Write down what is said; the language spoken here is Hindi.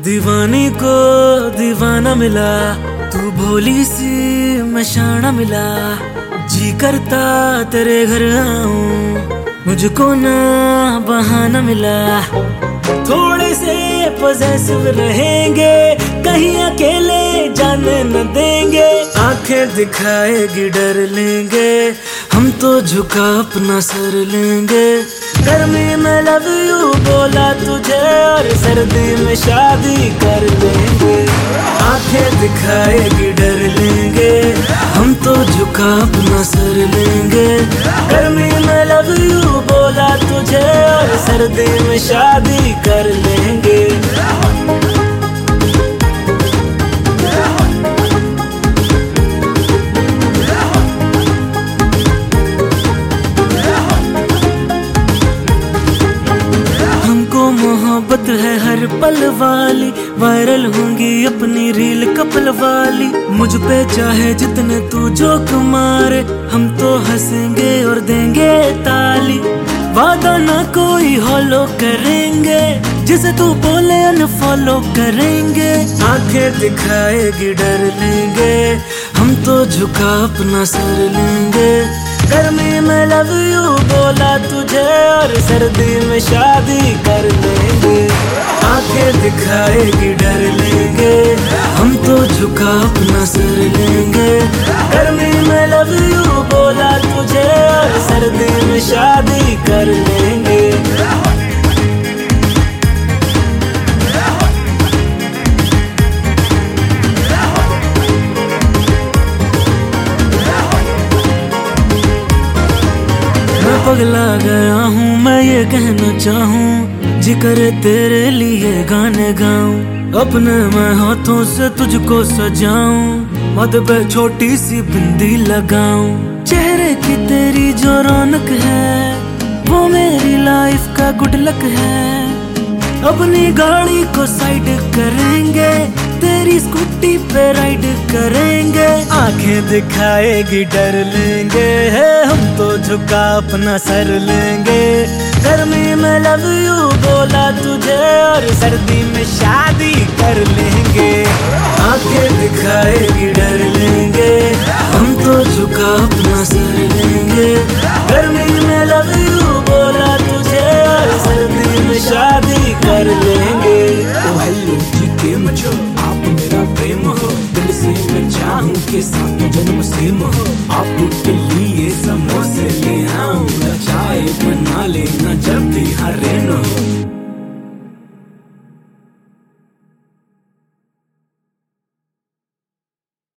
दीवानी को दीवाना मिला, तू भोली सी मैं शाना मिला। जी करता तेरे घर आऊं, मुझको ना बहाना मिला। थोड़े से पॉसेसिव रहेंगे, कहीं अकेले जाने न देंगे। आंखें दिखाएगी डर लेंगे, हम तो झुका अपना सर लेंगे। गर्मी में लव यू बोला तुझे और सर्दी में शादी कर लेंगे। आंखें दिखाएगी डर लेंगे, हम तो झुका अपना सर लेंगे। गर्मी में लव यू बोला तुझे और सर्दी में शादी कर लेंगे। मोहब्बत है हर पल वाली, वायरल होंगी अपनी रील कपल वाली। मुझ पे चाहे जितने तू जोक मारे, हम तो हंसेंगे और देंगे ताली। वादा ना कोई हॉलो करेंगे, जिसे तू बोले अनफॉलो करेंगे। आंखें दिखाएगी डर लेंगे, हम तो झुका अपना सर लेंगे। गर्मी में लव यू बोला तुझे और सर्दी में शादी कर लेंगे। आंखें दिखाएगी डर लेंगे, हम तो झुका अपना सर लेंगे। गर्मी में लव यू बोला तुझे और सर्दी में शादी कर लेंगे। पगला गया हूँ मैं ये कहना चाहूँ, जिक्र तेरे लिए गाने गाऊं। अपने मैं हाथों से तुझको सजाऊं, मद पे छोटी सी बिंदी लगाऊं। चेहरे की तेरी जो रौनक है, वो मेरी लाइफ का गुड लक है। अपनी गाड़ी को साइड करेंगे, तेरी स्कूटी पे राइड करेंगे। आंखें दिखाएगी डर लेंगे, हम तो झुका अपना सर लेंगे। गर्मी में लव यू बोला तुझे और सर्दी में शादी कर लेंगे। आंखें दिखाएगी डर लेंगे, हम तो झुका अपना सर लेंगे। गर्मी में लव यू बोला तुझे और सर्दी में शादी कर लेंगे। ओ हेलो जी केम छो, आप मेरा प्रेम हो। दिल से मैं चाहूं कि साथ जन्म सेम हो। आपके लिए समोसे ले आऊं, चाय बना लेना जब भी हरे न हो।